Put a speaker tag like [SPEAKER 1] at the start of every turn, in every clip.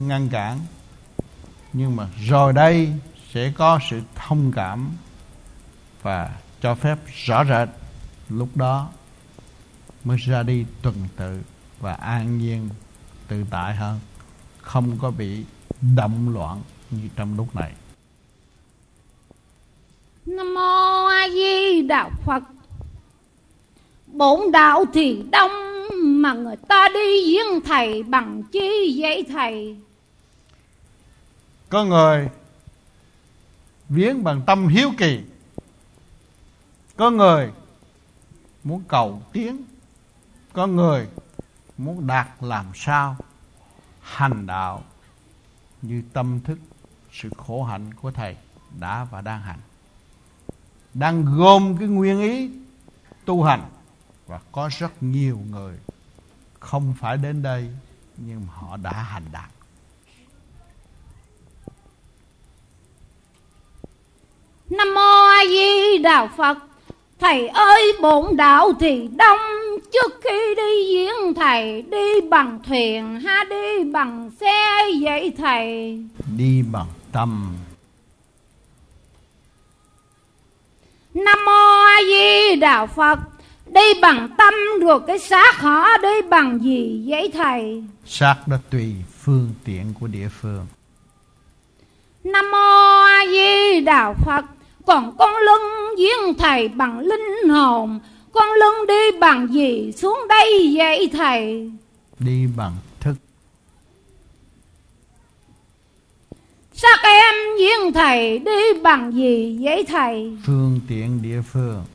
[SPEAKER 1] ngăn cản. Nhưng mà rồi đây sẽ có sự thông cảm và cho phép rõ rệt. Lúc đó mới ra đi tuần tự và an nhiên tự tại hơn, không có bị động loạn như trong lúc này.
[SPEAKER 2] Nam mô A Di Đà Phật. Bổn đạo thì đông mà người ta đi viếng thầy bằng chi vậy thầy?
[SPEAKER 1] Có người viếng bằng tâm hiếu kỳ, có người muốn cầu tiến, có người muốn đạt làm sao hành đạo như tâm thức sự khổ hạnh của thầy đã và đang hành, đang gom cái nguyên ý tu hành. Và có rất nhiều người không phải đến đây nhưng họ đã hành đạt.
[SPEAKER 2] Nam mô A Di Đà Phật. Thầy ơi, bổn đạo thì đông, trước khi đi viếng thầy đi bằng thuyền hay đi bằng xe vậy thầy?
[SPEAKER 1] Đi bằng tâm.
[SPEAKER 2] Nam mô A Di Đà Phật. Đi bằng tâm rồi cái xác họ đi bằng gì vậy thầy?
[SPEAKER 1] Xác đó tùy phương tiện của địa phương.
[SPEAKER 2] Nam mô A Di Đà Phật. Còn con lưng viếng thầy bằng linh hồn, con lưng đi bằng gì xuống đây vậy thầy?
[SPEAKER 1] Đi bằng thức.
[SPEAKER 2] Xác em viếng thầy đi bằng gì vậy thầy?
[SPEAKER 1] Phương tiện địa phương.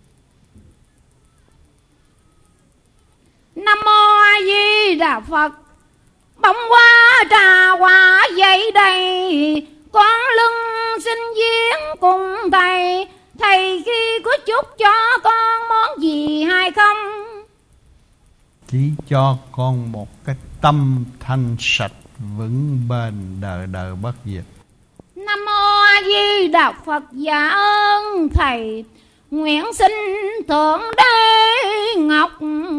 [SPEAKER 2] Nam mô A Di Đà Phật. Bông hoa trà hoa vậy đây, con lưng xin viếng cùng thầy. Thầy khi có chúc cho con món gì hay không?
[SPEAKER 1] Chỉ cho con một cái tâm thanh sạch vững bền đời đời bất diệt.
[SPEAKER 2] Nam mô A Di Đà Phật. Dạ ơn thầy. Nguyện xin Thượng Đế Ngọc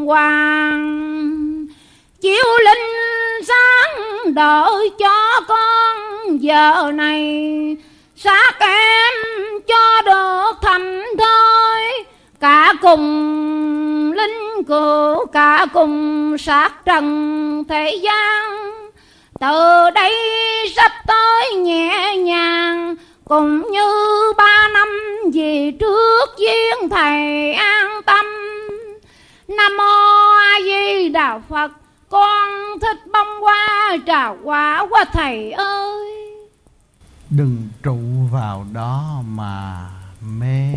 [SPEAKER 2] Hoàng chiếu linh sáng đợi cho con giờ này. Xác em cho được thành thơi, cả cùng linh cữu, cả cùng xác trần thế gian. Từ đây sắp tới nhẹ nhàng, cũng như 3 năm về trước viếng thầy an tâm. Nam mô A Di Đà Phật. Con thích bông hoa trà hoa quá thầy ơi.
[SPEAKER 1] Đừng trụ vào đó mà mê.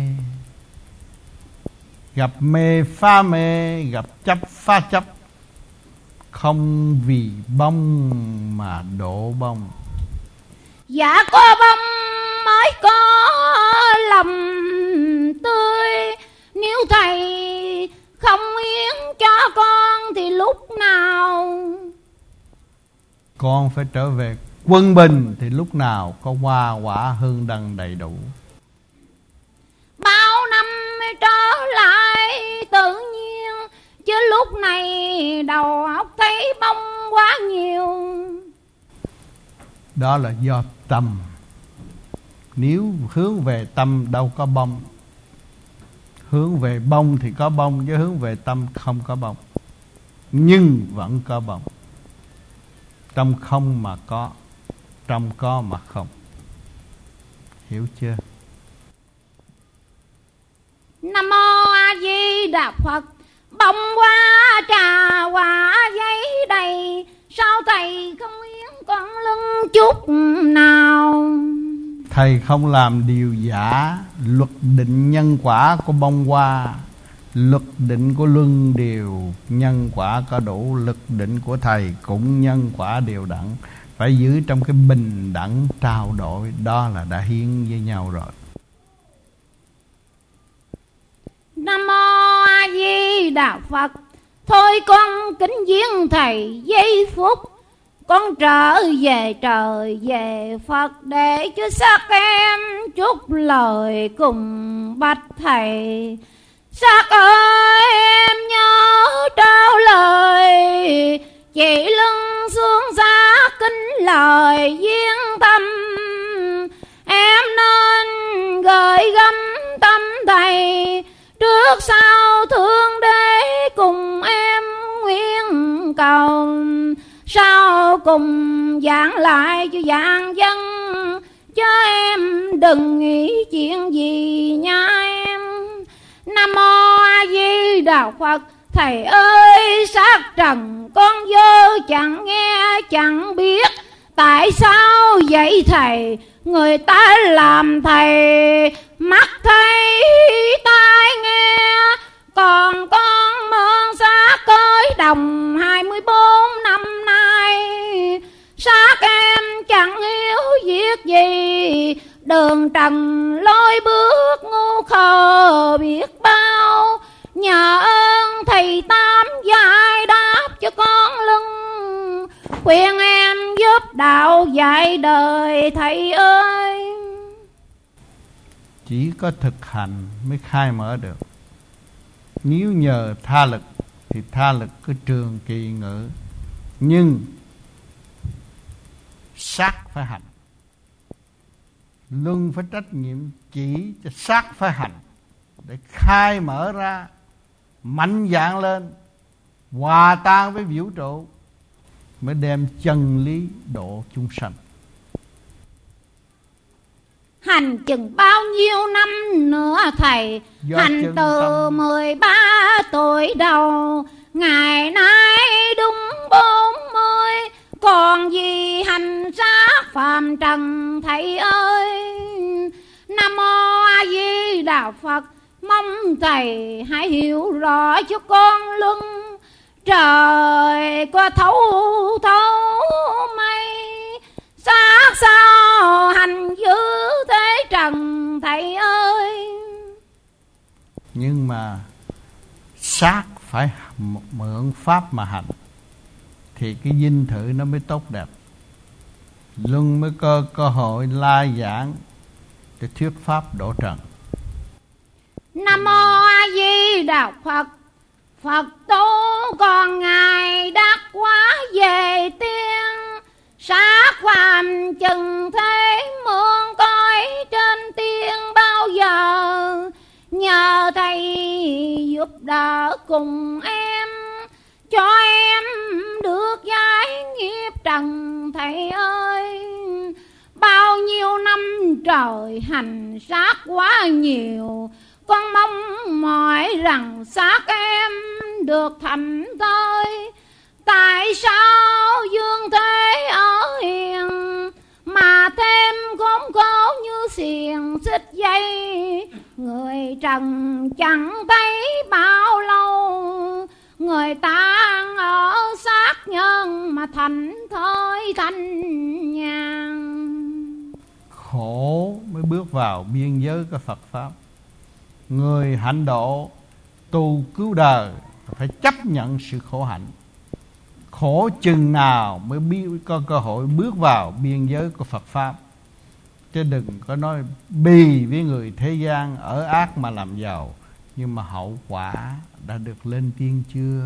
[SPEAKER 1] Gặp mê phá mê, gặp chấp phá chấp. Không vì bông mà đổ bông.
[SPEAKER 2] Dạ có bông mới có lòng tươi. Nếu thầy không yến cho con thì lúc nào
[SPEAKER 1] con phải trở về quân bình thì lúc nào có hoa quả hương đăng đầy đủ.
[SPEAKER 2] Bao năm mới trở lại tự nhiên, chứ lúc này đầu óc thấy bông quá nhiều.
[SPEAKER 1] Đó là do tâm. Nếu hướng về tâm đâu có bông. Hướng về bông thì có bông, chứ hướng về tâm không có bông. Nhưng vẫn có bông. Trong không mà có, trong có mà không. Hiểu chưa?
[SPEAKER 2] Nam mô A Di Đà Phật. Bông hoa trà hoa giấy đầy, sao thầy không yến con lưng chút nào?
[SPEAKER 1] Thầy không làm điều giả. Luật định nhân quả của bông hoa, luật định của luân điều, nhân quả có đủ. Luật định của thầy cũng nhân quả đều đặn. Phải giữ trong cái bình đẳng trao đổi. Đó là đã hiến với nhau rồi.
[SPEAKER 2] Nam mô A Di Đà Phật. Thôi con kính viếng thầy giây phút, con trở về trời về Phật, để cho xác em chút lời cùng bạch thầy. Xác ơi em nhớ trao lời, chỉ lưng xuống xác kính lời duyên tâm, em nên gửi gắm tâm thầy, trước sau thương đế cùng em nguyện cầu, sau cùng giảng lại cho vạn dân, chứ em đừng nghĩ chuyện gì nha em. Nam mô A Di Đà Phật. Thầy ơi, sát trần con dơ chẳng nghe chẳng biết, tại sao vậy thầy? Người ta làm thầy mắt thấy tai nghe, còn con mơn xác cõi đồng 24 năm nay. Xác em chẳng hiểu việc gì, đường trần lối bước ngu khờ biết bao. Nhờ ơn thầy Tám giải đáp cho con lưng, khuyên em giúp đạo dạy đời thầy ơi.
[SPEAKER 1] Chỉ có thực hành mới khai mở được. Nếu nhờ tha lực thì tha lực cứ trường kỳ ngữ, nhưng xác phải hành. Luân phải trách nhiệm chỉ cho xác phải hành, để khai mở ra, mạnh dạn lên, hòa tan với vũ trụ, mới đem chân lý độ chúng sanh.
[SPEAKER 2] Hành chừng bao nhiêu năm nữa thầy? Hành từ 13 tuổi đầu, ngày nay đúng 40, còn gì hành xác phàm trần thầy ơi. Nam mô A Di Đà Phật. Mong thầy hãy hiểu rõ cho con luân, trời qua thấu thấu mây, xác sao hành giữ thế trần thầy ơi.
[SPEAKER 1] Nhưng mà xác phải mượn pháp mà hành, thì cái dinh thự nó mới tốt đẹp. Luân mới có cơ hội la giảng để thuyết pháp độ trần.
[SPEAKER 2] Nam mô A Di Đà Phật. Phật tu còn ngài đắc quá về tiên, xác phàm chừng thế mượn coi trên tiên bao giờ. Nhờ thầy giúp đỡ cùng em, cho em được giải nghiệp trần thầy ơi. Bao nhiêu năm trời hành xác quá nhiều, con mong mỏi rằng xác em được thành thơi. Tại sao dương thế ở hiền, mà thêm khốn khổ như xiềng xích dây. Người trần chẳng thấy bao lâu, người ta ở xác nhân mà thành thơi thanh nhàn.
[SPEAKER 1] Khổ mới bước vào biên giới của Phật Pháp. Người hạnh độ tu cứu đời phải chấp nhận sự khổ hạnh. Khổ chừng nào mới có cơ hội bước vào biên giới của Phật Pháp. Chứ đừng có nói bì với người thế gian ở ác mà làm giàu, nhưng mà hậu quả đã được lên tiên chưa?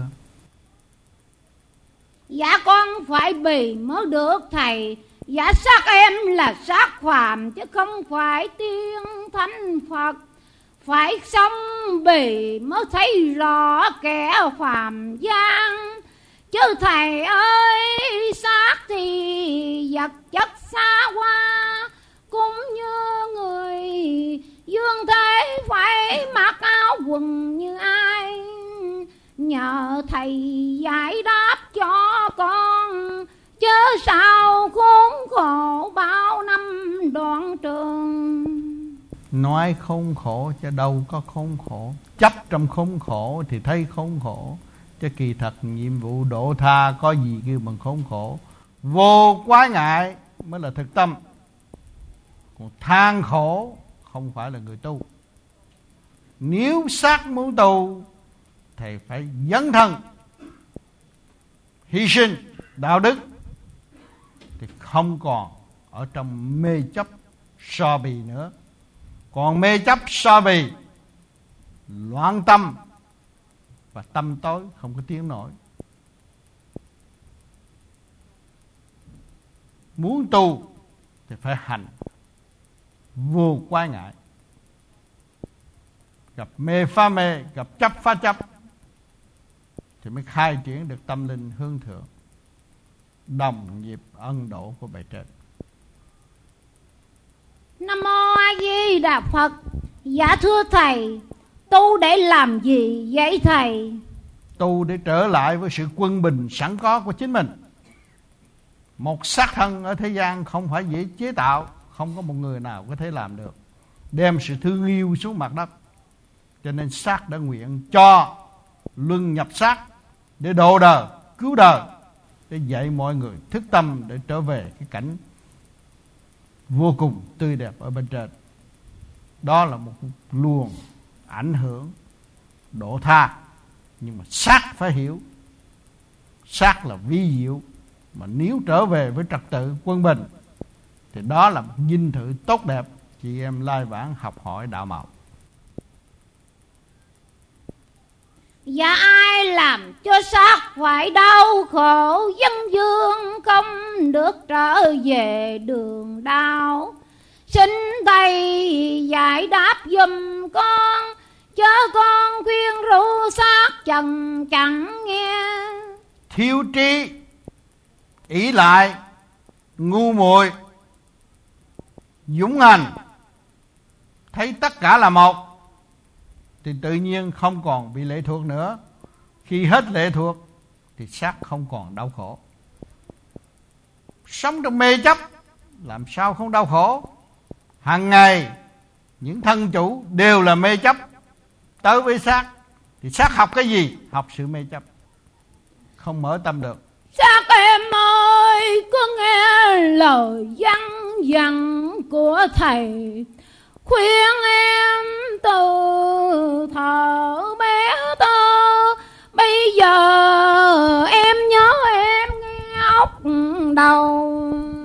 [SPEAKER 2] Dạ con phải bì mới được thầy. Dạ xác em là xác phàm chứ không phải tiên thánh Phật. Phải sống bì mới thấy rõ kẻ phàm gian. Chứ thầy ơi, xác thì vật chất xa hoa, cũng như người dương thế phải mặc áo quần như ai. Nhờ thầy giải đáp cho con, chớ sao khốn khổ bao năm đoạn trường.
[SPEAKER 1] Nói khốn khổ chứ đâu có khốn khổ. Chấp trong khốn khổ thì thấy khốn khổ, chứ kỳ thật nhiệm vụ độ tha có gì kêu bằng khốn khổ. Vô quái ngại mới là thực tâm. Còn than khổ không phải là người tu. Nếu xác muốn tu thì phải dấn thân, hy sinh đạo đức, thì không còn ở trong mê chấp so bì nữa. Còn mê chấp so bì, loạn tâm và tâm tối, không có tiếng nổi. Muốn tu thì phải hành vô quái ngại, gặp mê phá mê, gặp chấp phá chấp, thì mới khai triển được tâm linh hướng thượng, đồng nhịp ân độ của bề trên.
[SPEAKER 2] Nam mô A Di Đà Phật. Dạ thưa thầy, tu để làm gì vậy thầy?
[SPEAKER 1] Tu để trở lại với sự quân bình sẵn có của chính mình. Một xác thân ở thế gian không phải dễ chế tạo, không có một người nào có thể làm được, đem sự thương yêu xuống mặt đất. Cho nên xác đã nguyện cho luân nhập xác để độ đời, cứu đời, để dạy mọi người thức tâm để trở về cái cảnh vô cùng tươi đẹp ở bên trên. Đó là một luồng ảnh hưởng độ tha. Nhưng mà xác phải hiểu, xác là vi diệu, mà nếu trở về với trật tự quân bình thì đó là một dinh thự tốt đẹp. Chị em lai vãng học hỏi đạo mạo.
[SPEAKER 2] Dạ ai làm cho xác phải đau khổ, dân dương không được trở về đường đau. Xin thầy giải đáp giùm con, chớ con khuyên rũ xác trần chẳng nghe.
[SPEAKER 1] Thiếu trí, ỷ lại, ngu muội, dũng hành, thấy tất cả là một thì tự nhiên không còn bị lệ thuộc nữa. Khi hết lệ thuộc thì xác không còn đau khổ. Sống trong mê chấp làm sao không đau khổ? Hàng ngày những thân chủ đều là mê chấp tới với xác, thì xác học cái gì? Học sự mê chấp, không mở tâm được.
[SPEAKER 2] Xác em ơi, có nghe lời văn dặn của thầy, khuyên em từ thở bé tơ. Bây giờ em nhớ em nghe óc đầu,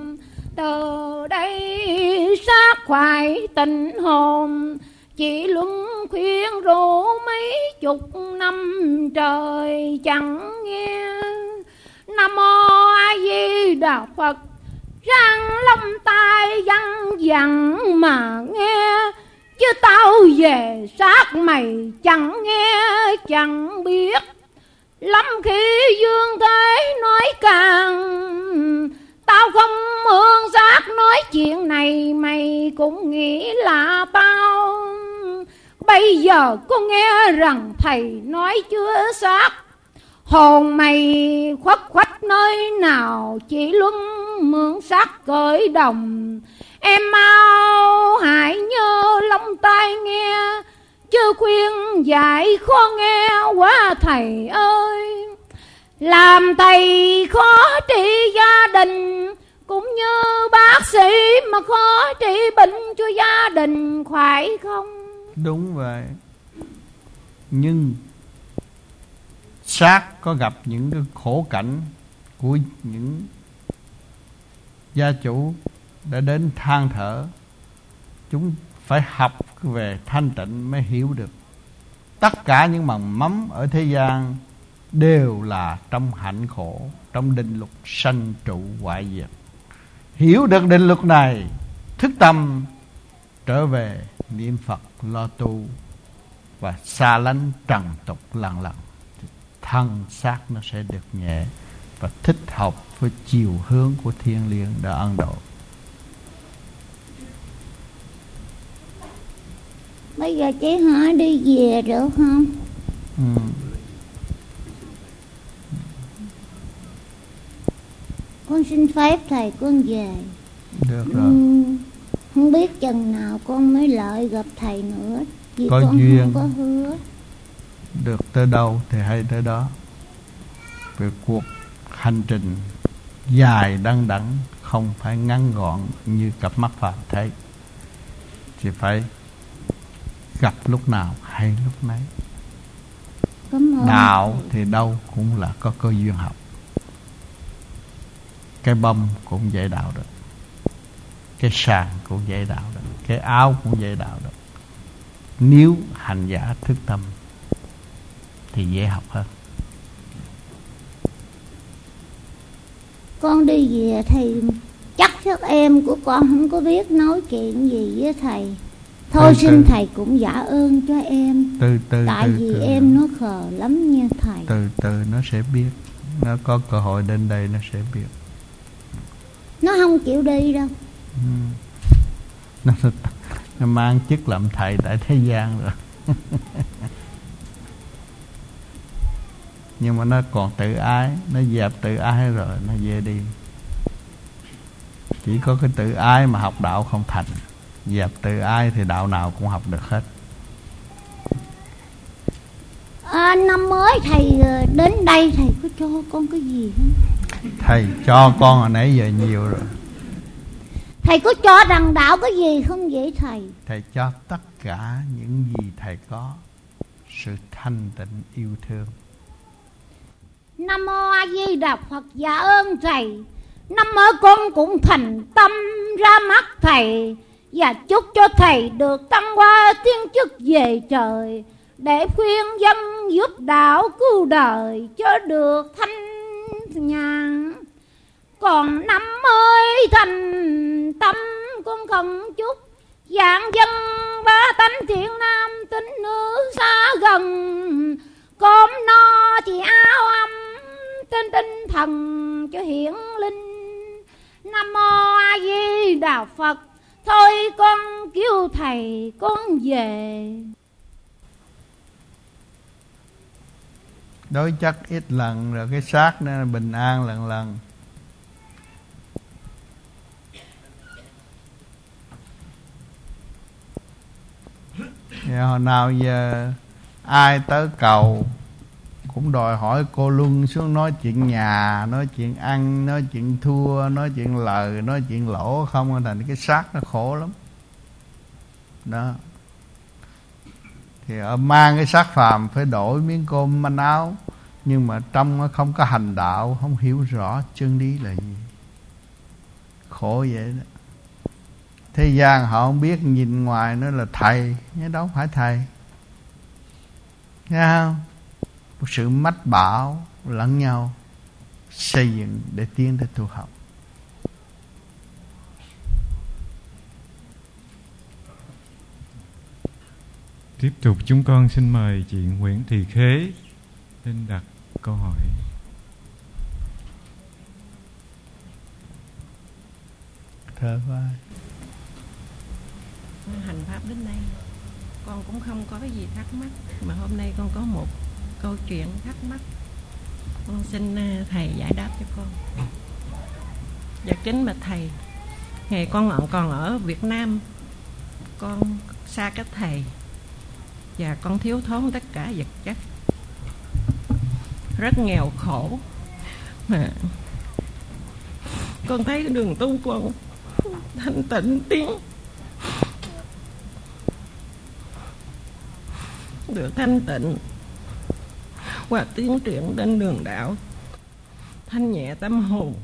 [SPEAKER 2] từ đây xác phải tình hồn. Chỉ luân khuyên rủ mấy chục năm trời chẳng nghe. Nam mô A Di Đà Phật. Răng lông tai văng vẳng mà nghe, chứ tao về xác mày chẳng nghe chẳng biết. Lắm khi dương thế nói càng, tao không ương xác nói chuyện này mày cũng nghĩ là tao. Bây giờ có nghe rằng thầy nói chưa xác, hồn mày khuất khuất nơi nào chỉ luân mượn xác cởi đồng. Em mau hãy nhớ lông tai nghe, chứ khuyên dạy khó nghe quá thầy ơi. Làm thầy khó trị gia đình, cũng như bác sĩ mà khó trị bệnh cho gia đình, phải không?
[SPEAKER 1] Đúng vậy. Nhưng xác có gặp những cái khổ cảnh của những gia chủ đã đến than thở, chúng phải học về thanh tịnh mới hiểu được. Tất cả những mầm mắm ở thế gian đều là trong hạnh khổ, trong định luật sanh trụ hoại diệt. Hiểu được định luật này, thức tâm trở về niệm Phật lo tu và xa lánh trần tục lần lần, thân xác nó sẽ được nhẹ và thích hợp với chiều hướng của thiên liêng đã ân độ.
[SPEAKER 2] Bây giờ chị hỏi đi về được không? Con xin phép thầy con về.
[SPEAKER 1] Được rồi.
[SPEAKER 2] Không biết chừng nào con mới lại gặp thầy nữa, vì
[SPEAKER 1] có
[SPEAKER 2] con
[SPEAKER 1] duyên
[SPEAKER 2] không có hứa.
[SPEAKER 1] Được tới đâu thì hay tới đó. Về cuộc hành trình dài đăng đẵng, không phải ngắn gọn như cặp mắt phàm thấy, chỉ phải gặp lúc nào hay lúc nấy. Đạo thì đâu cũng là có cơ duyên học. Cái bông cũng dạy đạo được, cái sàn cũng dạy đạo được, cái áo cũng dạy đạo được. Nếu hành giả thức tâm thì dễ học hơn.
[SPEAKER 2] Con đi về thầy chắc các em của con không có biết nói chuyện gì với thầy. Thôi xin thầy cũng dạ ơn cho em. Tại vì em nó khờ lắm nha thầy.
[SPEAKER 1] Từ từ nó sẽ biết. Nó có cơ hội đến đây nó sẽ biết.
[SPEAKER 2] Nó không chịu đi đâu.
[SPEAKER 1] Nó mang chức làm thầy tại thế gian rồi. Nhưng mà nó còn tự ái. Nó dẹp tự ái rồi nó về đi. Chỉ có cái tự ái mà học đạo không thành. Dẹp tự ái thì đạo nào cũng học được hết.
[SPEAKER 2] Năm mới thầy đến đây thầy có cho con cái gì không?
[SPEAKER 1] Thầy cho con hồi nãy giờ nhiều rồi.
[SPEAKER 2] Thầy có cho đằng đạo cái gì không vậy thầy?
[SPEAKER 1] Thầy cho tất cả những gì thầy có. Sự thanh tịnh yêu thương.
[SPEAKER 2] Nam mô A Di Đà Phật. Dạ ơn thầy. Năm mới con cũng thành tâm ra mắt thầy, và chúc cho thầy được tăng qua tiên chức về trời, để khuyên dân giúp đạo cứu đời cho được thanh nhàn. Còn năm mới thành tâm con không chúc dạng dân ba tánh thiện nam tín nữ xa gần, cơm no thì áo ấm trên tinh thần cho hiển linh. Nam mô A Di Đà Phật. Thôi con kêu thầy con về.
[SPEAKER 1] Đối chất ít lần rồi cái xác nó bình an lần lần. Thì hồi nào giờ ai tới cầu cũng đòi hỏi cô Luân xuống nói chuyện nhà, nói chuyện ăn, nói chuyện thua, nói chuyện lời, nói chuyện lỗ không, thành cái xác nó khổ lắm. Đó. Thì mang cái xác phàm phải đổi miếng cơm manh áo, nhưng mà trong nó không có hành đạo, không hiểu rõ chân lý là gì. Khổ vậy đó. Thế gian họ không biết, nhìn ngoài nó là thầy, nhưng đâu phải thầy. Nghe không? Một sự mách bảo lẫn nhau xây dựng để tiến tới tu học.
[SPEAKER 3] Tiếp tục chúng con xin mời chị Nguyễn Thị Khế lên đặt câu hỏi.
[SPEAKER 1] Thơ vai.
[SPEAKER 4] Hành pháp đến đây con cũng không có cái gì thắc mắc, mà hôm nay con có một câu chuyện thắc mắc, con xin thầy giải đáp cho con. Dạ kính bạch thầy, ngày con còn ở Việt Nam, con xa cách thầy và con thiếu thốn tất cả vật chất, rất nghèo khổ, mà con thấy đường tu con thanh tịnh tiến, được thanh tịnh và tiến triển trên đường đạo, thanh nhẹ tâm hồn.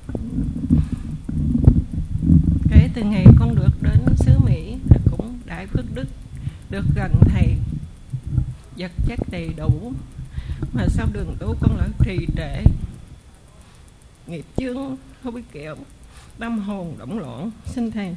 [SPEAKER 4] Kể từ ngày con được đến xứ Mỹ cũng đại phước đức, được gần thầy, vật chất đầy đủ, mà sau đường tu con lại trì trệ, nghiệp chướng không biết kẹo, tâm hồn động loạn. Xin thầy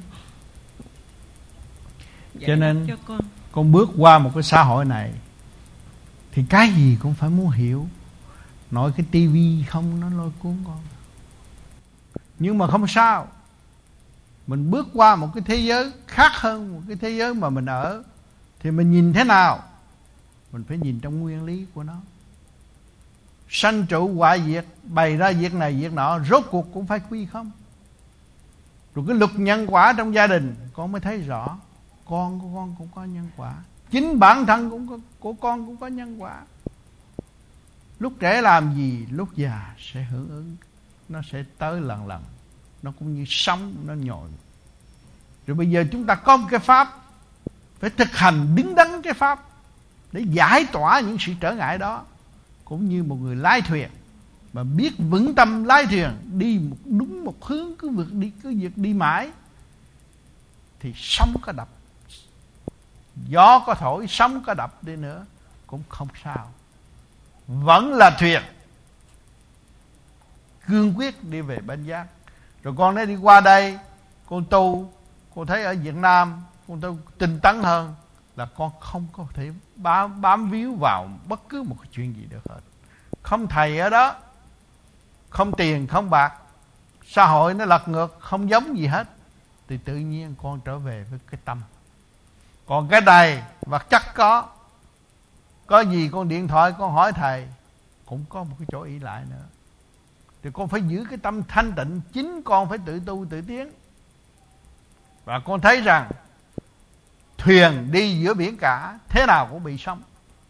[SPEAKER 1] cho nên
[SPEAKER 4] cho
[SPEAKER 1] con bước qua một cái xã hội này thì cái gì cũng phải muốn hiểu. Nói cái tivi không nó lôi cuốn con, nhưng mà không sao. Mình bước qua một cái thế giới khác hơn một cái thế giới mà mình ở, thì mình nhìn thế nào? Mình phải nhìn trong nguyên lý của nó. Sanh trụ hoại diệt, bày ra việc này việc nọ, rốt cuộc cũng phải quy không. Rồi cái luật nhân quả trong gia đình con mới thấy rõ. Con của con cũng có nhân quả, chính bản thân của con cũng có nhân quả. Lúc trẻ làm gì, lúc già sẽ hưởng ứng. Nó sẽ tới lần lần. Nó cũng như sóng, nó nhồi. Rồi bây giờ chúng ta có một cái pháp, phải thực hành đứng đắn cái pháp để giải tỏa những sự trở ngại đó. Cũng như một người lái thuyền mà biết vững tâm lái thuyền, đi đúng một hướng, cứ việc đi mãi, thì sóng có đập, gió có thổi, sóng có đập đi nữa cũng không sao, vẫn là thuyền cương quyết đi về bên giác. Rồi con nói đi qua đây con tu, con thấy ở Việt Nam con tu tinh tấn hơn, là con không có thể bám víu vào bất cứ một cái chuyện gì được hết. Không thầy ở đó, không tiền không bạc, xã hội nó lật ngược, không giống gì hết, thì tự nhiên con trở về với cái tâm. Còn cái này vật chất có gì con điện thoại con hỏi thầy, cũng có một cái chỗ ý lại nữa. Thì con phải giữ cái tâm thanh tịnh, chính con phải tự tu tự tiến. Và con thấy rằng thuyền đi giữa biển cả, thế nào cũng bị sóng.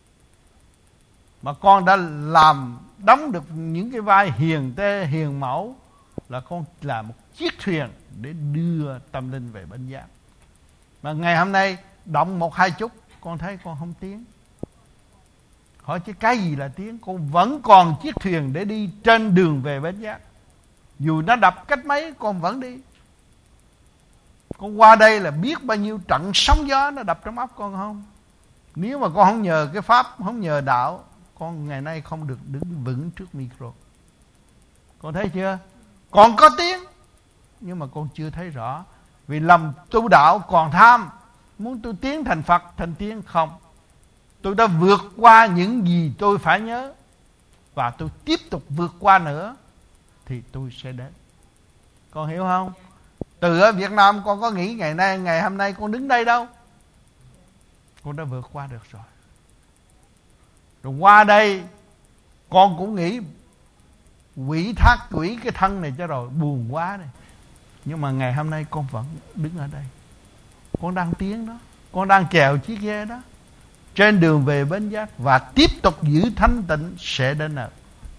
[SPEAKER 1] Mà con đã đóng được những cái vai hiền tê hiền mẫu, là con là một chiếc thuyền để đưa tâm linh về bên giác. Mà ngày hôm nay động một hai chút, con thấy con không tiến. Hỏi chứ cái gì là tiến? Con vẫn còn chiếc thuyền để đi trên đường về bến giác. Dù nó đập cách mấy con vẫn đi. Con qua đây là biết bao nhiêu trận sóng gió nó đập trong óc con không? Nếu mà con không nhờ cái pháp, không nhờ đạo, con ngày nay không được đứng vững trước micro. Con thấy chưa? Còn có tiếng, nhưng mà con chưa thấy rõ. Vì lòng tu đạo còn tham, muốn tôi tiến thành Phật, thành tiên không. Tôi đã vượt qua những gì tôi phải nhớ, và tôi tiếp tục vượt qua nữa, thì tôi sẽ đến. Con hiểu không? Từ ở Việt Nam con có nghĩ ngày hôm nay con đứng đây đâu. Con đã vượt qua được rồi. Rồi qua đây con cũng nghĩ quỷ thác quỷ cái thân này cho rồi, buồn quá này. Nhưng mà ngày hôm nay con vẫn đứng ở đây. Con đang tiến đó, con đang chèo chiếc ghe đó, trên đường về bến giác, và tiếp tục giữ thanh tịnh sẽ đến nơi.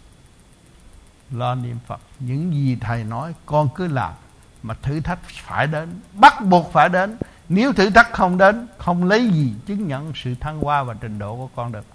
[SPEAKER 1] Lo niệm Phật, những gì thầy nói con cứ làm. Mà thử thách phải đến, bắt buộc phải đến. Nếu thử thách không đến, không lấy gì chứng nhận sự thăng hoa và trình độ của con được.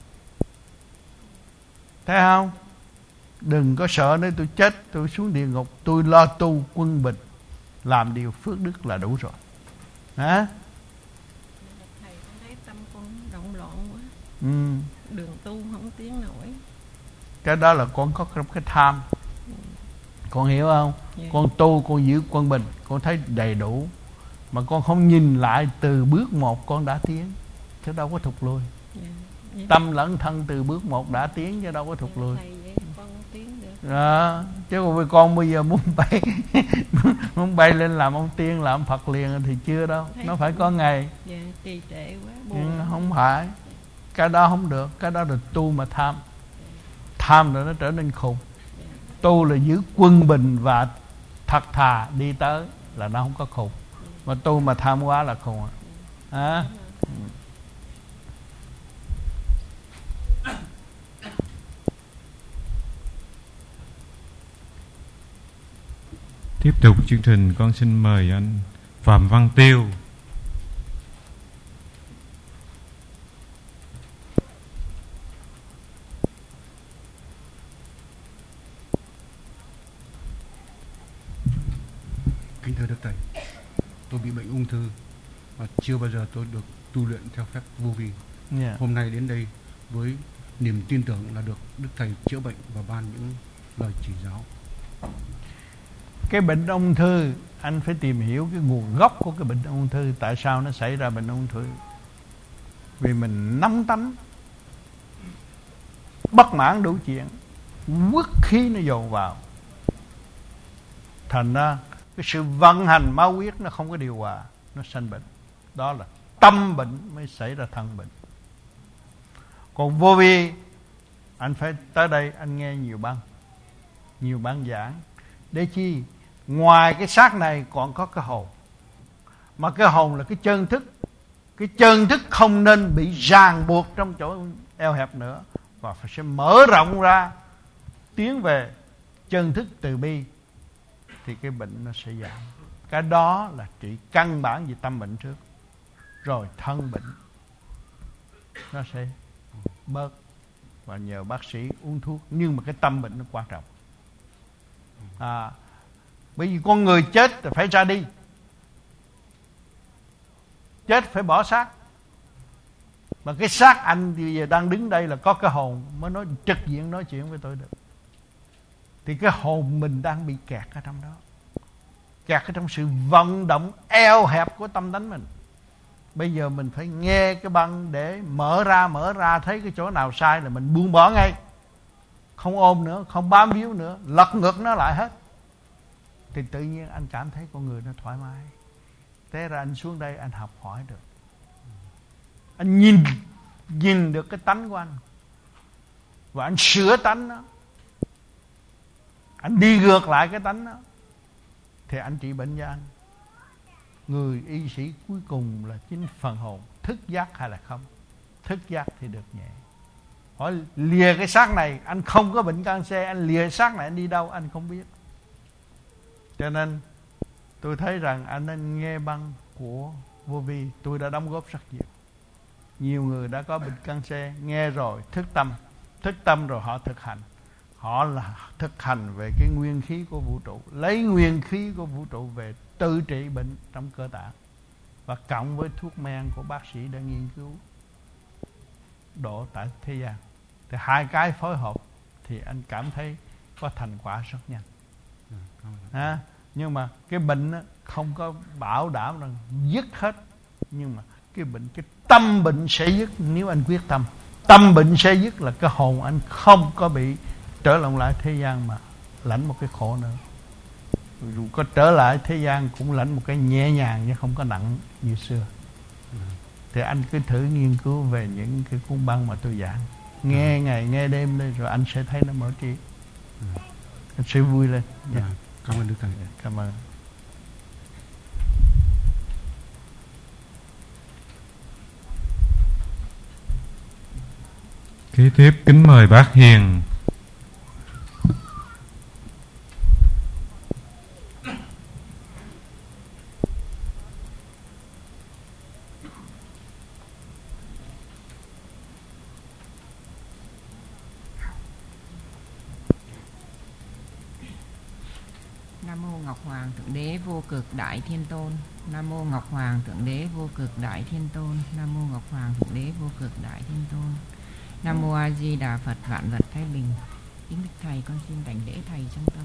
[SPEAKER 1] Thấy không? Đừng có sợ nếu tôi chết, tôi xuống địa ngục, tôi lo tu quân bình, làm điều phước đức là đủ rồi. Hả?
[SPEAKER 4] Thầy con thấy tâm con động loạn quá. Đường tu không tiến nổi.
[SPEAKER 1] Cái đó là con có cái tham. Con hiểu không? Yeah. Con tu, con giữ quân bình, con thấy đầy đủ. Mà con không nhìn lại từ bước một con đã tiến, chứ đâu có thụt lùi. Yeah. Tâm lẫn thân từ bước một đã tiến, chứ đâu có thụt lùi. Đó. Chứ còn con bây giờ muốn bay lên làm ông tiên, làm Phật liền thì chưa đâu. Nó phải có ngày.
[SPEAKER 4] Trì trệ quá,
[SPEAKER 1] buồn. Không phải. Cái đó không được. Cái đó là tu mà tham. Tham rồi nó trở nên khùng. Tu là giữ quân bình và thật thà đi tới, là nó không có khùng. Mà tu mà tham quá là khùng. À?
[SPEAKER 3] Tiếp tục chương trình, con xin mời anh Phạm Văn Tiêu.
[SPEAKER 5] Kính thưa Đức Thầy, tôi bị bệnh ung thư và chưa bao giờ tôi được tu luyện theo phép vô vi. Hôm nay đến đây với niềm tin tưởng là được Đức Thầy chữa bệnh và ban những lời chỉ giáo.
[SPEAKER 1] Cái bệnh ung thư, anh phải tìm hiểu cái nguồn gốc của cái bệnh ung thư. Tại sao nó xảy ra bệnh ung thư? Vì mình nóng tánh, bất mãn đủ chuyện, quất khí nó dồn vào, thành ra cái sự vận hành máu huyết nó không có điều hòa, nó sanh bệnh. Đó là tâm bệnh mới xảy ra thân bệnh. Còn vô vi, anh phải tới đây anh nghe nhiều băng giảng. Để chi? Ngoài cái xác này còn có cái hồn. Mà cái hồn là cái chân thức. Cái chân thức không nên bị ràng buộc trong chỗ eo hẹp nữa, và phải sẽ mở rộng ra, tiến về chân thức từ bi, thì cái bệnh nó sẽ giảm. Cái đó là trị căn bản về tâm bệnh trước, rồi thân bệnh nó sẽ bớt, và nhờ bác sĩ uống thuốc. Nhưng mà cái tâm bệnh nó quan trọng. Bởi vì con người chết thì phải ra đi, chết phải bỏ xác. Mà cái xác anh thì giờ đang đứng đây là có cái hồn mới nói trực diện nói chuyện với tôi được. Thì cái hồn mình đang bị kẹt ở trong đó. kẹt ở trong sự vận động eo hẹp của tâm tánh mình. Bây giờ mình phải nghe cái băng để mở ra, thấy cái chỗ nào sai là mình buông bỏ ngay, không ôm nữa, không bám víu nữa, lật ngược nó lại hết. Thì tự nhiên anh cảm thấy con người nó thoải mái. Thế ra anh xuống đây anh học hỏi được, anh nhìn được cái tánh của anh, và anh sửa tánh nó, anh đi ngược lại cái tánh đó, thì anh trị bệnh cho anh. Người y sĩ cuối cùng là chính phần hồn, thức giác hay là không? Thức giác thì được nhẹ. Hỏi lìa cái xác này, anh không có bệnh canxi, anh lìa xác này anh đi đâu anh không biết. Cho nên tôi thấy rằng anh nên nghe băng của Vô Vi. Tôi đã đóng góp rất nhiều. Nhiều người đã có bệnh canxi, nghe rồi thức tâm rồi họ thực hành. Họ là thực hành về cái nguyên khí của vũ trụ, lấy nguyên khí của vũ trụ về tự trị bệnh trong cơ tạng, và cộng với thuốc men của bác sĩ đã nghiên cứu độ tại thế gian, thì hai cái phối hợp thì anh cảm thấy có thành quả rất nhanh. Nhưng mà cái bệnh đó không có bảo đảm rằng dứt hết, nhưng mà cái bệnh, cái tâm bệnh sẽ dứt nếu anh quyết tâm. Tâm bệnh sẽ dứt là cái hồn anh không có bị trở lại thế gian mà lãnh một cái khổ nữa. Dù có trở lại thế gian cũng lãnh một cái nhẹ nhàng chứ không có nặng như xưa. Thì anh cứ thử nghiên cứu về những cái cuốn băng mà tôi giảng, nghe ngày nghe đêm đây, rồi anh sẽ thấy nó mở trí. Anh sẽ vui lên.
[SPEAKER 5] Cảm ơn Đức Thầy.
[SPEAKER 1] Cảm ơn.
[SPEAKER 3] Kế tiếp kính mời bác Hiền.
[SPEAKER 6] Nam mô Ngọc Hoàng Thượng Đế Vô Cực Đại Thiên Tôn. Nam mô Ngọc Hoàng Thượng Đế Vô Cực Đại Thiên Tôn. Nam mô Ngọc Hoàng Thượng Đế Vô Cực Đại Thiên Tôn. Nam mô A Di Đà Phật. Vạn vật thái bình. Kính bạch thầy, con xin đảnh lễ thầy trong tâm.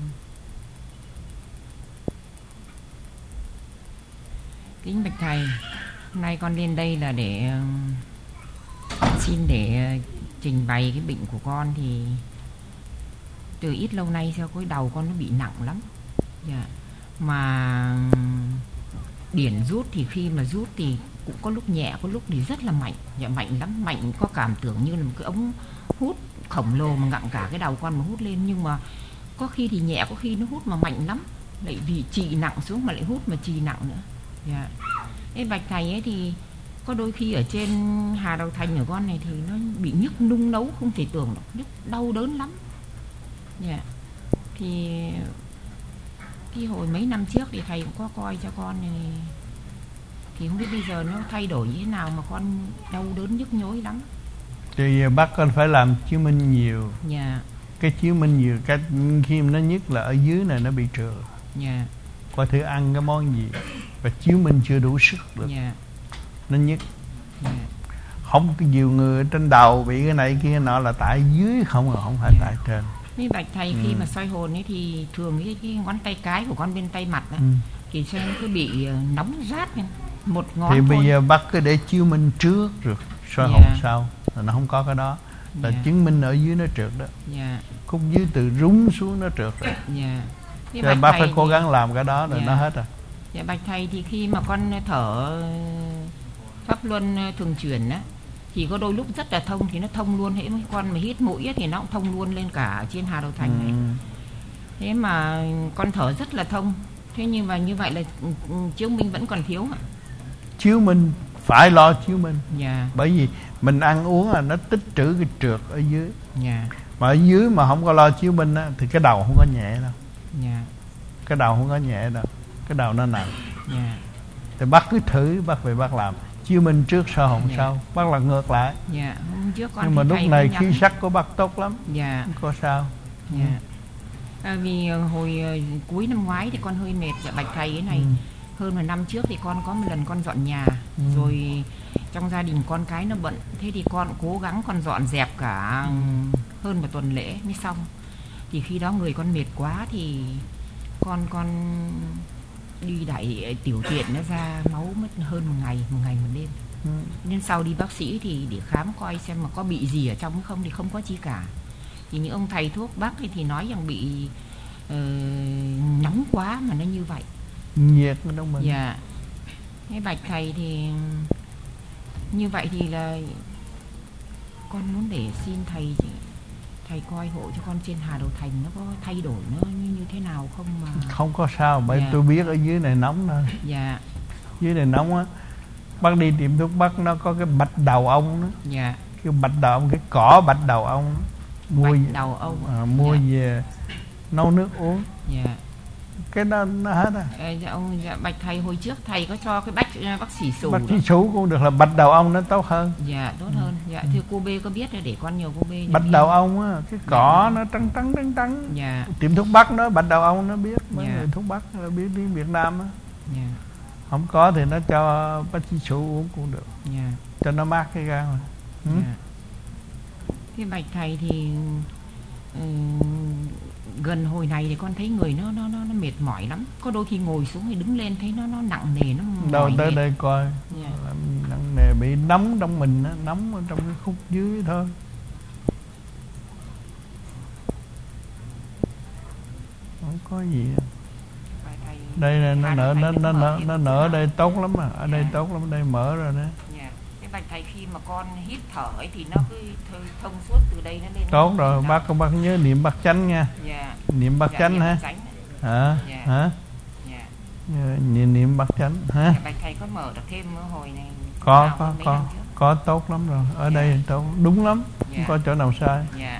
[SPEAKER 6] Kính bạch thầy, hôm nay con lên đây là để trình bày cái bệnh của con. Thì từ ít lâu nay sao cái đầu con nó bị nặng lắm. Dạ. Mà điển rút thì khi mà rút thì cũng có lúc nhẹ, có lúc thì rất là mạnh. Dạ, mạnh lắm, mạnh có cảm tưởng như là một cái ống hút khổng lồ mà ngặng cả cái đầu con mà hút lên. Nhưng mà có khi thì nhẹ, có khi nó hút mà mạnh lắm, lại vì trì nặng xuống mà lại hút mà trì nặng nữa. Dạ. Cái bạch thầy ấy thì có đôi khi ở trên Hà Đầu Thành của con này thì nó bị nhức nung nấu không thể tưởng được, nhức đau đớn lắm. Dạ. Thì cái hồi mấy năm trước thì thầy cũng có coi cho con này, thì không biết bây giờ nó thay đổi như thế nào mà con đau đớn nhức nhối lắm.
[SPEAKER 1] Thì bác con phải làm chiếu minh nhiều.
[SPEAKER 6] Dạ.
[SPEAKER 1] Cái chiếu minh nhiều, cái khi nó nhức là ở dưới này nó bị trừ.
[SPEAKER 6] Dạ.
[SPEAKER 1] Coi thử ăn cái món gì và chiếu minh chưa đủ sức được.
[SPEAKER 6] Dạ.
[SPEAKER 1] Nó nhức.
[SPEAKER 6] Dạ.
[SPEAKER 1] Không, cái nhiều người ở trên đầu bị cái này kia nọ là tại dưới không, không phải tại trên.
[SPEAKER 6] Với bạch thầy khi mà xoay hồn ấy thì thường cái ngón tay cái của con bên tay mặt đó, thì sao nó cứ bị nóng rát lên một ngón.
[SPEAKER 1] Thì bây giờ bác cứ để chiếu minh trước rồi xoay hồn sau là nó không có cái đó, là chứng minh ở dưới nó trượt đó. Khúc dưới từ rúng xuống nó trượt rồi. Cho bác phải cố gắng làm cái đó rồi nó hết rồi.
[SPEAKER 6] Dạ bạch thầy, thì khi mà con thở pháp luân thường chuyển á thì có đôi lúc rất là thông, thì nó thông luôn. Hễ con mà hít mũi á, thì nó cũng thông luôn lên cả trên Hà Đầu Thành này. Thế mà con thở rất là thông. Thế nhưng mà như vậy là chiếu minh vẫn còn thiếu ạ.
[SPEAKER 1] Chiếu minh phải lo chiếu minh.
[SPEAKER 6] Dạ.
[SPEAKER 1] Bởi vì mình ăn uống là nó tích trữ cái trượt ở dưới.
[SPEAKER 6] Dạ.
[SPEAKER 1] Mà ở dưới mà không có lo chiếu minh á, thì cái đầu không có nhẹ đâu.
[SPEAKER 6] Dạ.
[SPEAKER 1] Cái đầu không có nhẹ đâu, cái đầu nó nặng.
[SPEAKER 6] Dạ.
[SPEAKER 1] Thì bác cứ thử, bác về bác làm chiếu minh trước soi hồn sau, bác làm ngược lại.
[SPEAKER 6] Dạ. Hôm trước con
[SPEAKER 1] nhưng mà lúc này khí sắc của bác tốt lắm.
[SPEAKER 6] Dạ.
[SPEAKER 1] Không có sao.
[SPEAKER 6] Dạ. Vì hồi cuối năm ngoái thì con hơi mệt. Dạ bạch thầy cái này hơn một năm trước thì con có một lần con dọn nhà, rồi trong gia đình con cái nó bận, thế thì con cố gắng con dọn dẹp cả hơn một tuần lễ mới xong. Thì khi đó người con mệt quá thì con đi đại tiểu tiện nó ra máu mất hơn một ngày một đêm. Nên sau đi bác sĩ thì để khám coi xem mà có bị gì ở trong hay không, thì không có chi cả. Thì những ông thầy thuốc bắc thì nói rằng bị nóng quá mà nó như vậy,
[SPEAKER 1] nhiệt đâu mình.
[SPEAKER 6] Dạ. Thế bạch thầy thì như vậy thì là con muốn để xin thầy coi hộ cho con trên Hà Đầu Thành nó có thay đổi nó như thế nào không mà.
[SPEAKER 1] Không có sao, bởi
[SPEAKER 6] dạ.
[SPEAKER 1] Tôi biết ở dưới này nóng thôi.
[SPEAKER 6] Dạ.
[SPEAKER 1] Dưới này nóng á. Bác đi tiệm thuốc bắc nó có cái bạch đầu ong đó.
[SPEAKER 6] Dạ.
[SPEAKER 1] Cái bạch đầu ong, cái cỏ bạch đầu ong. Mua
[SPEAKER 6] bạch đầu ong.
[SPEAKER 1] Mua
[SPEAKER 6] dạ.
[SPEAKER 1] về nấu nước uống.
[SPEAKER 6] Dạ.
[SPEAKER 1] Cái đó nó hết rồi.
[SPEAKER 6] Dạ, bạch thầy hồi trước thầy có cho cái bác sĩ sủ.
[SPEAKER 1] Bác sĩ sủ cũng được, là bạch đầu ong nó tốt hơn.
[SPEAKER 6] Dạ, tốt hơn. Dạ, thưa cô B có biết để con nhiều cô B.
[SPEAKER 1] Bạch đầu ong á, cái cỏ dạ. Nó trắng.
[SPEAKER 6] Dạ.
[SPEAKER 1] Tiệm thuốc bắc đó, bạch đầu ong nó biết. Mấy
[SPEAKER 6] dạ.
[SPEAKER 1] người thuốc bắc biết tiếng Việt Nam á.
[SPEAKER 6] Dạ.
[SPEAKER 1] Không có thì nó cho bác sĩ sủ uống cũng được.
[SPEAKER 6] Dạ.
[SPEAKER 1] Cho nó mát cái gan rồi.
[SPEAKER 6] Dạ. Thế bạch thầy thì gần hồi này thì con thấy người nó mệt mỏi lắm. Có đôi khi ngồi xuống thì đứng lên thấy nó nặng nề, nó
[SPEAKER 1] đâu tới
[SPEAKER 6] mệt.
[SPEAKER 1] đây coi.
[SPEAKER 6] Dạ.
[SPEAKER 1] Nặng nề, bị nóng trong mình, nóng ở trong cái khúc dưới thôi. Không có gì. Đây là nó nở đây tốt lắm mà. Ở đây tốt lắm, đây mở rồi đó.
[SPEAKER 6] Dạ. Thế bạch thầy khi mà con hít thở ấy thì nó cứ thông suốt từ đây nó lên.
[SPEAKER 1] Tốt rồi, bác nhớ niệm bát chánh nha.
[SPEAKER 6] Dạ.
[SPEAKER 1] Niệm bát chánh hả? Hả?
[SPEAKER 6] Dạ.
[SPEAKER 1] Hả?
[SPEAKER 6] Dạ.
[SPEAKER 1] Niệm bát chánh hả?
[SPEAKER 6] Dạ, bạch thầy có mở được thêm hồi này.
[SPEAKER 1] Có tốt lắm rồi. Ở dạ. Đây tốt, đúng lắm.
[SPEAKER 6] Dạ.
[SPEAKER 1] Không có chỗ nào sai.
[SPEAKER 6] Dạ.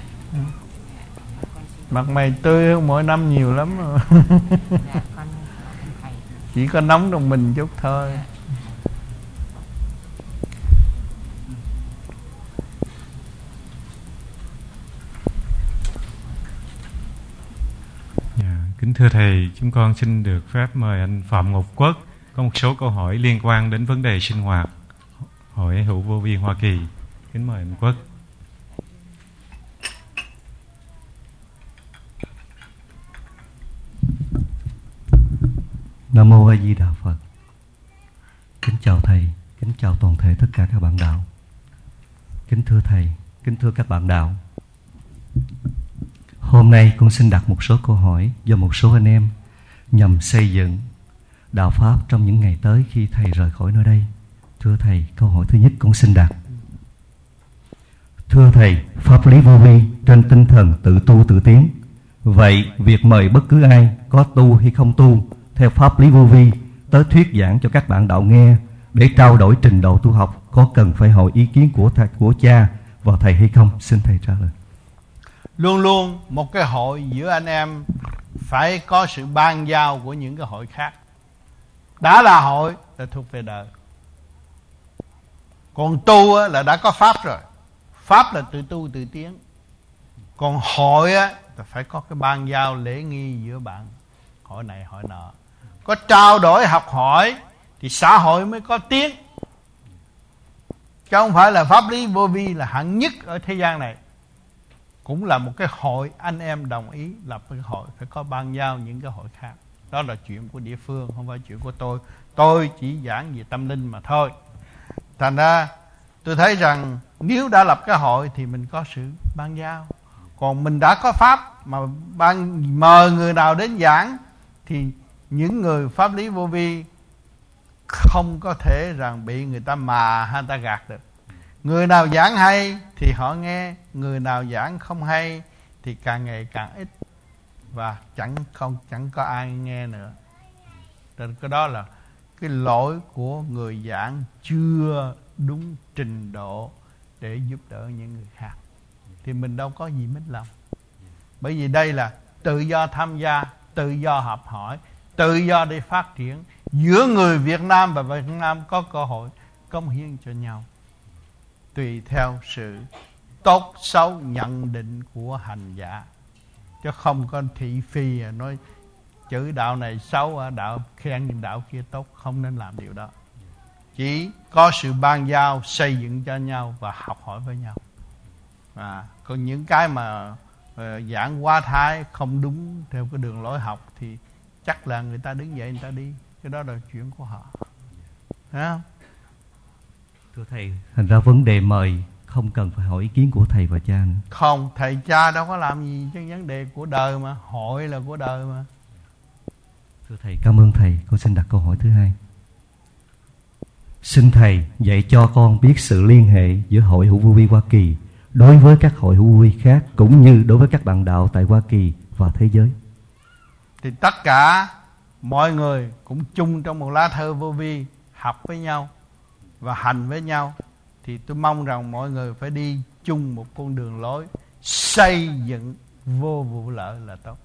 [SPEAKER 1] Mặt mày tươi hơn mỗi năm nhiều lắm rồi.
[SPEAKER 6] Dạ, con thầy.
[SPEAKER 1] Chỉ có nóng trong mình chút thôi.
[SPEAKER 6] Dạ.
[SPEAKER 3] Kính thưa Thầy, chúng con xin được phép mời anh Phạm Ngọc Quốc có một số câu hỏi liên quan đến vấn đề sinh hoạt Hội Hữu Vô Vi Hoa Kỳ. Kính mời anh Quốc.
[SPEAKER 7] Nam Mô A Di Đà Phật. Kính chào Thầy, kính chào toàn thể tất cả các bạn đạo. Kính thưa Thầy, kính thưa các bạn đạo. Hôm nay con xin đặt một số câu hỏi do một số anh em nhằm xây dựng đạo Pháp trong những ngày tới khi Thầy rời khỏi nơi đây. Thưa Thầy, câu hỏi thứ nhất con xin đặt. Thưa Thầy, Pháp lý vô vi trên tinh thần tự tu tự tiến. Vậy việc mời bất cứ ai có tu hay không tu theo Pháp lý vô vi tới thuyết giảng cho các bạn đạo nghe để trao đổi trình độ tu học có cần phải hỏi ý kiến của cha và Thầy hay không? Xin Thầy trả lời.
[SPEAKER 1] Luôn luôn một cái hội giữa anh em phải có sự ban giao của những cái hội khác. Đã là hội là thuộc về đời. Còn tu là đã có Pháp rồi. Pháp là tự tu tự tiến. Còn hội là phải có cái ban giao lễ nghi giữa bạn, hội này hội nọ. Có trao đổi học hỏi thì xã hội mới có tiến. Chứ không phải là Pháp lý vô vi là hạng nhất ở thế gian này. Cũng là một cái hội anh em đồng ý lập cái hội, phải có ban giao những cái hội khác. Đó là chuyện của địa phương, không phải chuyện của tôi. Tôi chỉ giảng về tâm linh mà thôi. Thành ra tôi thấy rằng nếu đã lập cái hội thì mình có sự ban giao. Còn mình đã có Pháp mà mời người nào đến giảng thì những người Pháp lý vô vi không có thể rằng bị người ta mà hay người ta gạt được. Người nào giảng hay thì họ nghe, người nào giảng không hay thì càng ngày càng ít và chẳng có ai nghe nữa. Nên cái đó là cái lỗi của người giảng chưa đúng trình độ để giúp đỡ những người khác. Thì mình đâu có gì mít lòng. Bởi vì đây là tự do tham gia, tự do học hỏi, tự do để phát triển. Giữa người Việt Nam và Việt Nam có cơ hội cống hiến cho nhau, tùy theo sự tốt xấu nhận định của hành giả. Chứ không có thị phi nói chữ đạo này xấu, đạo khen đạo kia tốt. Không nên làm điều đó. Chỉ có sự ban giao, xây dựng cho nhau và học hỏi với nhau. Còn những cái mà giảng quá thái, không đúng theo cái đường lối học thì chắc là người ta đứng dậy người ta đi. cái đó là chuyện của họ. Thấy không?
[SPEAKER 7] Thưa thầy, thành ra vấn đề mời không cần phải hỏi ý kiến của thầy và cha nữa.
[SPEAKER 1] Không, thầy cha đâu có làm gì chứ, vấn đề của đời mà, hội là của đời mà.
[SPEAKER 7] Thưa thầy, cảm ơn thầy. Con xin đặt câu hỏi thứ hai. Xin thầy dạy cho con biết sự liên hệ giữa Hội Hữu Vô Vi Hoa Kỳ đối với các hội hữu vô vi khác, cũng như đối với các bạn đạo tại Hoa Kỳ và thế giới.
[SPEAKER 1] Thì tất cả mọi người cũng chung trong một lá thơ vô vi, học với nhau và hành với nhau. Thì tôi mong rằng mọi người phải đi chung một con đường lối xây dựng vô vụ lợi là tốt.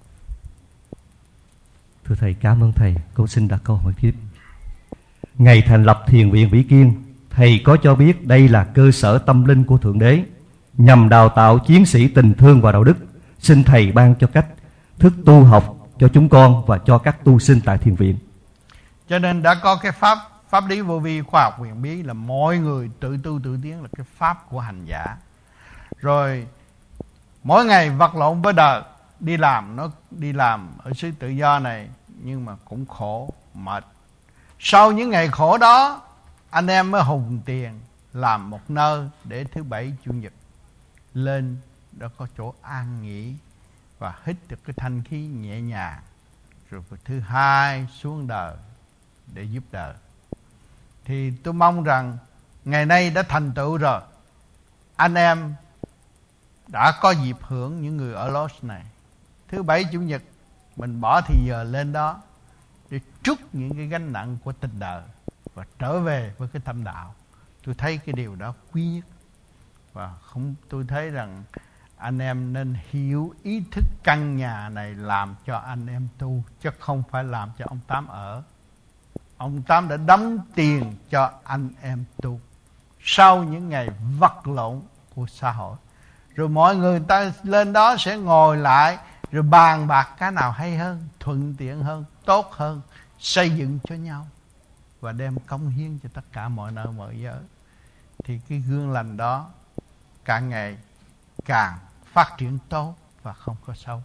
[SPEAKER 7] Thưa thầy, cảm ơn thầy. Con xin đặt câu hỏi tiếp. Ngày thành lập Thiền viện Vĩ Kiên, thầy có cho biết đây là cơ sở tâm linh của Thượng Đế, nhằm đào tạo chiến sĩ tình thương và đạo đức. Xin thầy ban cho cách thức tu học cho chúng con và cho các tu sinh tại thiền viện.
[SPEAKER 1] Cho nên đã có cái pháp lý vô vi khoa học huyền bí là mọi người tự tu tự tiến, là cái pháp của hành giả. Rồi mỗi ngày vật lộn với đời, đi làm ở xứ tự do này, nhưng mà cũng khổ mệt. Sau những ngày khổ đó, anh em mới hùng tiền làm một nơi để thứ Bảy Chủ nhật lên đó có chỗ an nghỉ và hít được cái thanh khí nhẹ nhàng. Rồi thứ hai xuống đời để giúp đời. Thì tôi mong rằng ngày nay đã thành tựu rồi, anh em đã có dịp hưởng những người ở Los này. Thứ Bảy Chủ nhật mình bỏ thì giờ lên đó để trút những cái gánh nặng của tình đời và trở về với cái tâm đạo. Tôi thấy cái điều đó quý nhất. Và tôi thấy rằng anh em nên hiểu ý thức căn nhà này làm cho anh em tu, chứ không phải làm cho ông Tám ở. Ông Tám đã đóng tiền cho anh em tu sau những ngày vật lộn của xã hội. Rồi mọi người ta lên đó sẽ ngồi lại rồi bàn bạc cái nào hay hơn, thuận tiện hơn, tốt hơn, xây dựng cho nhau và đem cống hiến cho tất cả mọi nơi mọi giới. Thì cái gương lành đó càng ngày càng phát triển tốt và không có xấu.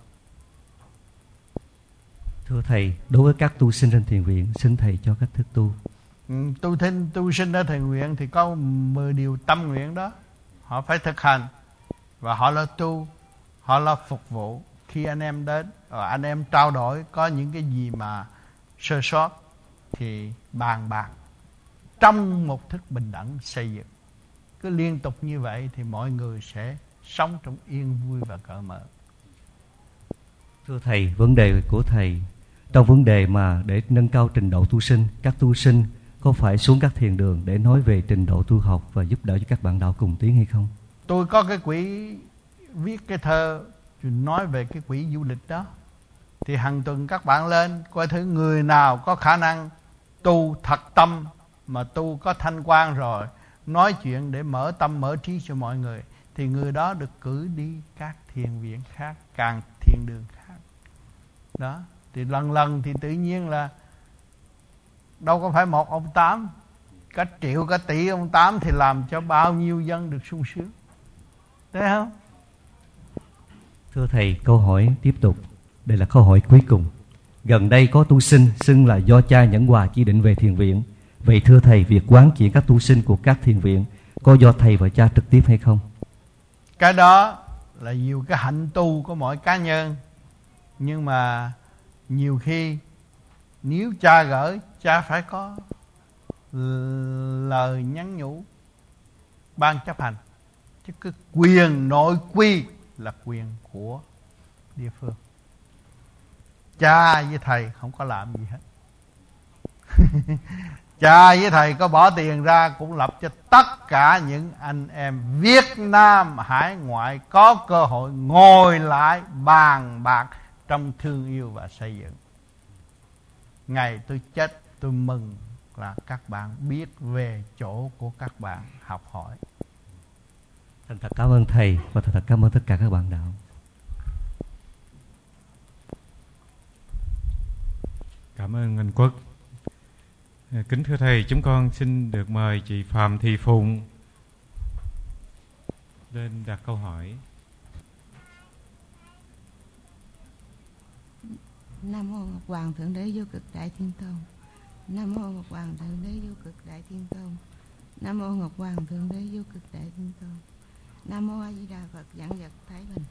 [SPEAKER 7] Thưa thầy, đối với các tu sinh trên thiền viện, xin thầy cho cách thức tu.
[SPEAKER 1] Tu sinh ở thiền viện thì có 10 điều tâm nguyện đó. Họ phải thực hành và họ là tu, họ là phục vụ. Khi anh em đến, anh em trao đổi có những cái gì mà sơ sót thì bàn bạc trong một thức bình đẳng xây dựng. Cứ liên tục như vậy thì mọi người sẽ sống trong yên vui và cởi mở.
[SPEAKER 7] Thưa thầy, vấn đề của thầy trong vấn đề mà để nâng cao trình độ tu sinh, các tu sinh có phải xuống các thiền đường để nói về trình độ tu học và giúp đỡ cho các bạn đạo cùng tiến hay không?
[SPEAKER 1] Tôi có cái quỹ viết cái thơ nói về cái quỹ du lịch đó. Thì hàng tuần các bạn lên coi thử người nào có khả năng tu thật tâm, mà tu có thanh quan rồi, nói chuyện để mở tâm mở trí cho mọi người, thì người đó được cử đi các thiền viện khác, càng thiền đường khác. Đó, thì lần thì tự nhiên là đâu có phải một ông Tám, cả triệu cả tỷ ông Tám thì làm cho bao nhiêu dân được sung sướng. Thấy không?
[SPEAKER 7] Thưa thầy, câu hỏi tiếp tục. Đây là câu hỏi cuối cùng. Gần đây có tu sinh xưng là do cha Nhẫn Hòa chỉ định về thiền viện. Vậy thưa thầy, việc quán chỉ các tu sinh của các thiền viện có do thầy và cha trực tiếp hay không?
[SPEAKER 1] Cái đó là nhiều cái hạnh tu của mỗi cá nhân. Nhưng mà nhiều khi nếu cha gửi, cha phải có lời nhắn nhủ ban chấp hành. Chứ cái quyền nội quy là quyền của địa phương. Cha với thầy không có làm gì hết. Cha với thầy có bỏ tiền ra cũng lập cho tất cả những anh em Việt Nam hải ngoại có cơ hội ngồi lại bàn bạc trong thương yêu và xây dựng. Ngày tôi chết tôi mừng là các bạn biết về chỗ của các bạn học hỏi.
[SPEAKER 7] Thành thật cảm ơn thầy và thật cảm ơn tất cả các bạn đạo.
[SPEAKER 3] Cảm ơn anh Quốc. Kính thưa thầy, chúng con xin được mời chị Phạm Thị Phụng lên đặt câu hỏi.
[SPEAKER 8] Nam mô Ngọc Hoàng Thượng Đế Vô Cực Đại Thiên Tôn. Nam mô Ngọc Hoàng Thượng Đế Vô Cực Đại Thiên Tôn. Nam mô Ngọc Hoàng Thượng Đế Vô Cực Đại Thiên Tôn. Nam mô A Di Đà Phật Vạn Vật Thái Bình.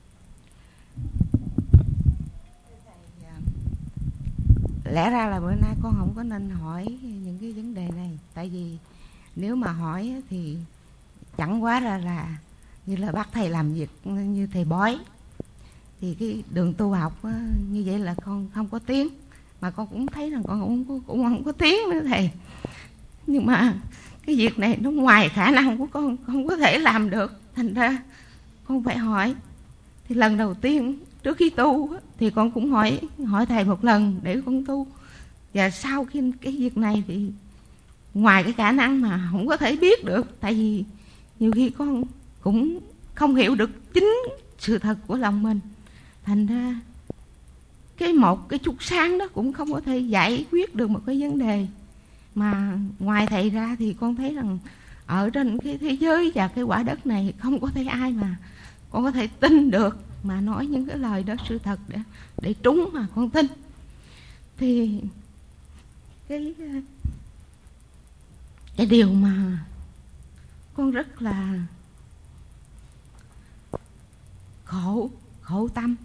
[SPEAKER 8] Lẽ ra là bữa nay con không có nên hỏi những cái vấn đề này, tại vì nếu mà hỏi thì chẳng quá ra là như là bắt thầy làm việc như thầy bói, thì cái đường tu học như vậy là con không có tiếng, mà con cũng thấy rằng con cũng không có tiếng nữa thầy. Nhưng mà cái việc này nó ngoài khả năng của con không có thể làm được, thành ra con phải hỏi. Thì lần đầu tiên trước khi tu thì con cũng hỏi thầy một lần để con tu, và sau khi cái việc này thì ngoài cái khả năng mà không có thể biết được, tại vì nhiều khi con cũng không hiểu được chính sự thật của lòng mình, thành ra một cái chút sáng đó cũng không có thể giải quyết được một cái vấn đề. Mà ngoài thầy ra thì con thấy rằng ở trên cái thế giới và cái quả đất này không có thể ai mà con có thể tin được, mà nói những cái lời đó sự thật để trúng mà con tin. Thì cái điều mà con rất là khổ tâm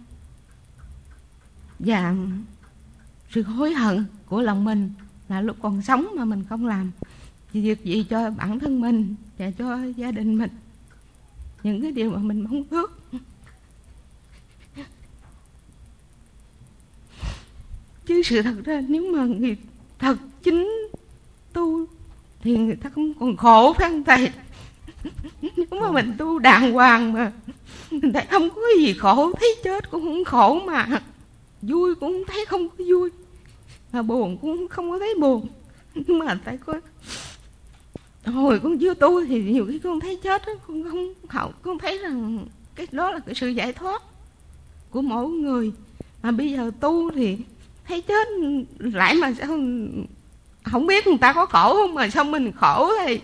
[SPEAKER 8] và sự hối hận của lòng mình là lúc còn sống mà mình không làm việc gì cho bản thân mình và cho gia đình mình, những cái điều mà mình mong ước. Chứ sự thật ra nếu mà người thật chính tu thì người ta không còn khổ, phải không thầy? Nếu mà mình tu đàng hoàng mà mình thấy không có gì khổ, thấy chết cũng không khổ, mà vui cũng thấy không có vui, mà buồn cũng không có thấy buồn. Nhưng mà tại hồi con chưa tu thì nhiều khi con thấy chết đó, con thấy rằng cái đó là cái sự giải thoát của mỗi người. Mà bây giờ tu thì thấy chết lại mà sao không biết người ta có khổ không mà sao mình khổ thì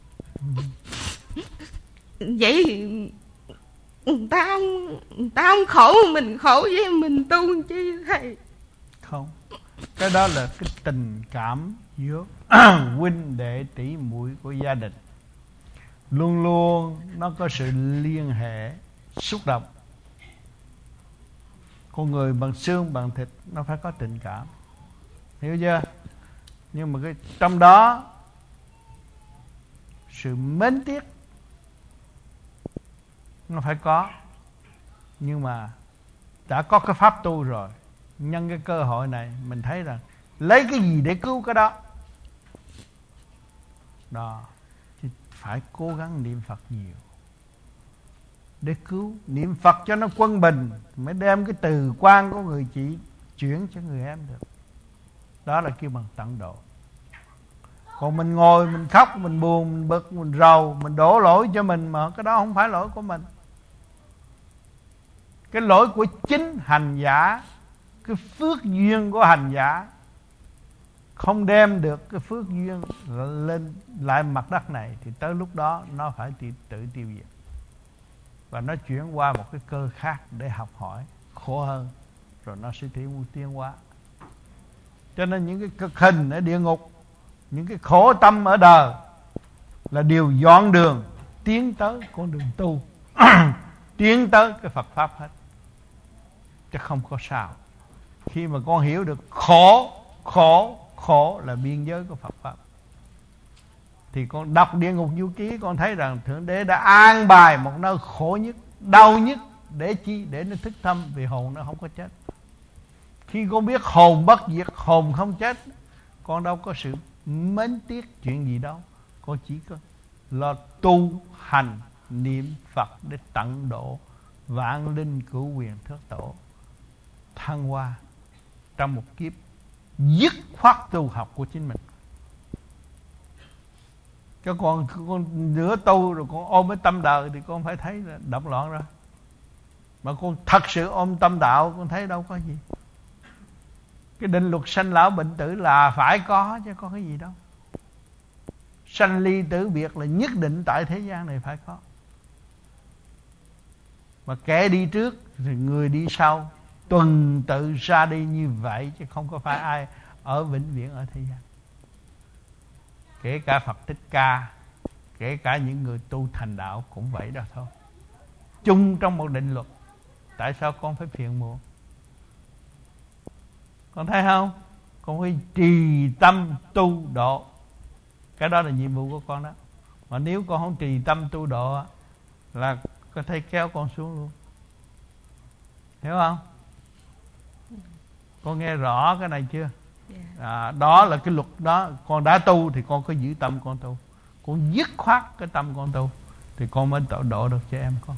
[SPEAKER 8] vậy thì người ta không khổ, mình khổ với mình tu chi thầy?
[SPEAKER 1] Không, cái đó là cái tình cảm giữa huynh đệ tỷ muội của gia đình, luôn luôn nó có sự liên hệ xúc động. Con người bằng xương bằng thịt nó phải có tình cảm, hiểu chưa? Nhưng mà trong đó sự mến tiếc nó phải có. Nhưng mà đã có cái pháp tu rồi, nhân cái cơ hội này mình thấy rằng lấy cái gì để cứu cái đó. Đó, thì phải cố gắng niệm Phật nhiều để cứu. Niệm Phật cho nó quân bình mới đem cái từ quan của người chị chuyển cho người em được. Đó là kêu bằng tận độ. Còn mình ngồi mình khóc, mình buồn, mình bực, mình rầu, mình đổ lỗi cho mình, mà cái đó không phải lỗi của mình. Cái lỗi của chính hành giả, cái phước duyên của hành giả không đem được cái phước duyên lên lại mặt đất này, thì tới lúc đó nó phải tự tiêu diệt, và nó chuyển qua một cái cơ khác để học hỏi khổ hơn, rồi nó sẽ tiến hóa. Cho nên những cái cực hình ở địa ngục, những cái khổ tâm ở đời là điều dọn đường tiến tới con đường tu tiến tới cái Phật Pháp hết, chứ không có sao. Khi mà con hiểu được khổ là biên giới của Phật Pháp, thì con đọc Địa Ngục Du Ký, con thấy rằng Thượng Đế đã an bài một nơi khổ nhất, đau nhất. Để chi? Để nó thức tâm, vì hồn nó không có chết. Khi con biết hồn bất diệt, hồn không chết, con đâu có sự mến tiếc chuyện gì đâu. Con chỉ có lo tu hành niệm Phật để tận độ vạn linh cửu quyền thất tổ, thăng hoa trong một kiếp dứt khoát tu học của chính mình. Chứ con nửa tu rồi con ôm cái tâm đời thì con phải thấy là động loạn rồi. Mà con thật sự ôm tâm đạo, con thấy đâu có gì. Cái định luật sanh lão bệnh tử là phải có, chứ có cái gì đâu. Sanh ly tử biệt là nhất định tại thế gian này phải có. Mà kẻ đi trước thì người đi sau, tuần tự ra đi như vậy, chứ không có phải ai ở vĩnh viễn ở thế gian. Kể cả Phật Thích Ca, kể cả những người tu thành đạo cũng vậy đó thôi. Chung trong một định luật. Tại sao con phải phiền muộn? Con thấy không? Con phải trì tâm tu độ. Cái đó là nhiệm vụ của con đó. Mà nếu con không trì tâm tu độ là có thể kéo con xuống luôn. Hiểu không? Con nghe rõ cái này chưa? Đó là cái luật đó. Con đã tu thì con có giữ tâm con tu. Con dứt khoát cái tâm con tu thì con mới độ được cho em con.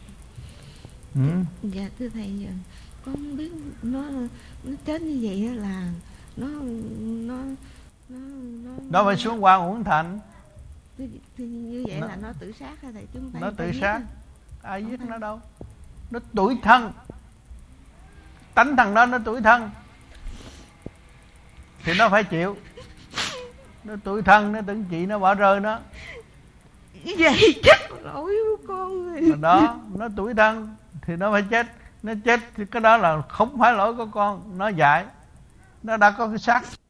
[SPEAKER 8] Dạ thưa thầy, con không biết nó chết như vậy là nó
[SPEAKER 1] đó phải xuống qua uổng thành.
[SPEAKER 8] Thì như vậy là nó tự sát hay thầy? Chúng
[SPEAKER 1] nó tự sát. Ai giết nó đâu? Nó tủi thân. Tánh thằng đó nó tủi thân thì nó phải chịu. Nó tủi thân, nó tưởng chị nó bỏ rơi nó.
[SPEAKER 8] Vậy chắc lỗi của con rồi.
[SPEAKER 1] Đó, nó tủi thân thì nó phải chết. Nó chết thì cái đó là không phải lỗi của con. Nó dạy. Nó đã có cái xác